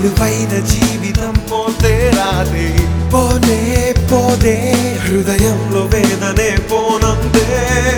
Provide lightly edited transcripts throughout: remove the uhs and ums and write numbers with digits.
విలువైన జీవితం పోతే రాదే పోనే పోదే హృదయంలో వేదనే పోనందే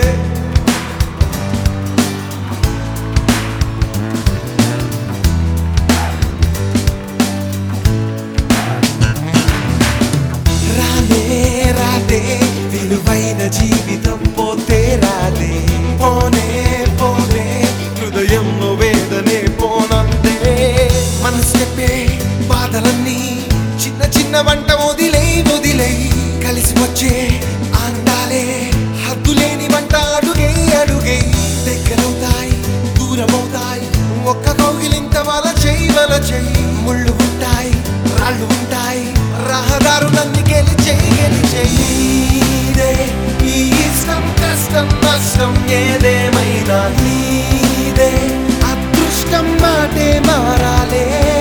రానే రాదే విలువైన జీవితం పోతే రాదే పోనే పోనే హృదయంలో వేదనే పోనందే మనసుపే బాధలన్నీ చిన్న చిన్న వంట వదిలై వదిలై కలిసి వచ్చే ఆనందాలే హద్దులేని వంట అడుగే అడుగే దగ్గరవుతాయి దూరమవుతాయి ఒక్క కౌగిలింత వల చెయ్యి ముళ్ళు ఉంటాయి రాళ్ళు ఉంటాయి రహదారులన్నీ గెలిచేయి ఈ ఇష్టం కష్టం నష్టం ఏదేమైనా నీదే అదృష్టం మాటే మారాలే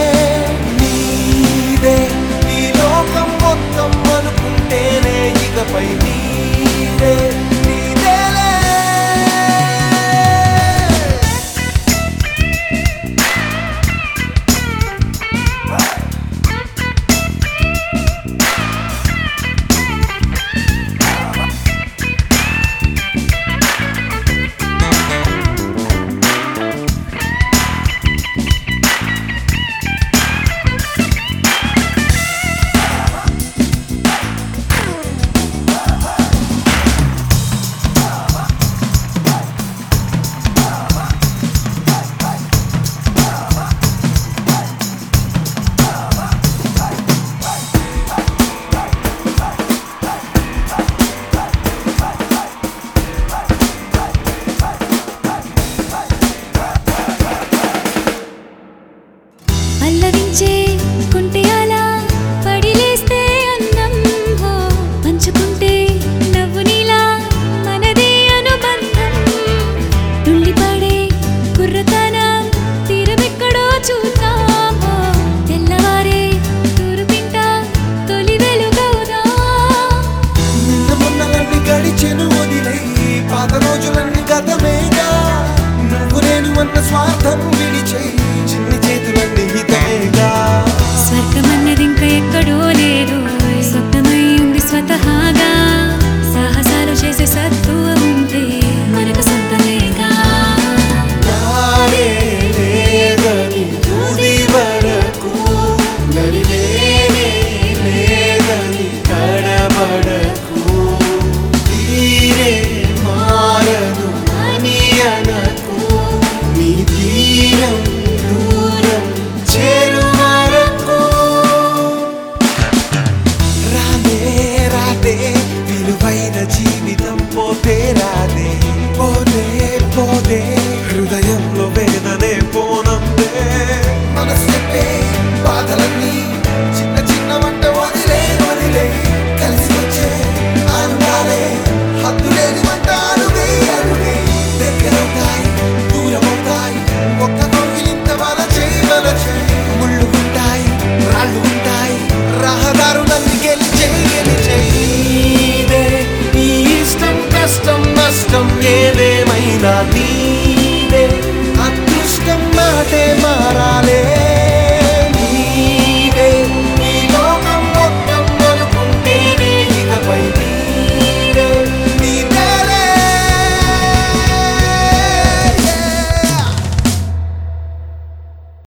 నీదే ఈ లోకం మొత్తం అనుకుంటేనే ఇకపై నీదే నీదేలే పల్లవించే కుంటే అలా పడిలేస్తే అన్నం హో పంచుకుంటే నవ్వు నీలా మనదే అనుబంధం తుళ్ళిపడే కుర్రతనం తీరమెక్కడో చూద్దాం హో తెల్లవారే తూరుపింట తొలి వెలుగవుదా నిన్న మొన్నలన్నీ గడిచెను వదిలై పాత రోజులన్నీ గతమేగా నువ్వు నేను అన్న స్వార్థం విడిచేయి చిన్ని చేతులన్నీ హితమేగా స్వర్గమన్నది ఇంకా ఎక్కడో లేదు స్వప్నమై ఉంది స్వతహాగా సాహసాలు చేసే సత్తువ ఉంటే మనకు సొంతమేగా నాడే లేదని తుది వరకు నడిలేనే లేదని కడబడకు తీరే మారదు అని అనకు నీ తీరం దూరం చేరువరకు రానే రాదే విలువైన జీవితం పోతే రాదే పోనే పోదే హృదయంలో వేదనే పోనందే మనసుపే బాధలన్నీ చిన్న చిన్న వంట వదిలే వదిలే కలిసి వచ్చే ఆనందాలే హద్దులేని వంట అడుగే అడుగే దగ్గరవుతాయి దూరమవుతాయి ఒక్క కౌగిలింత వల చెయ్యి ముళ్ళు ఉంటాయి రాళ్ళు ఉంటాయి రహదారులన్నీ గెలిచేయి నీదే ఈ ఇష్టం కష్టం నష్టం ఏదేమైనా నీదే అదృష్టం మాటే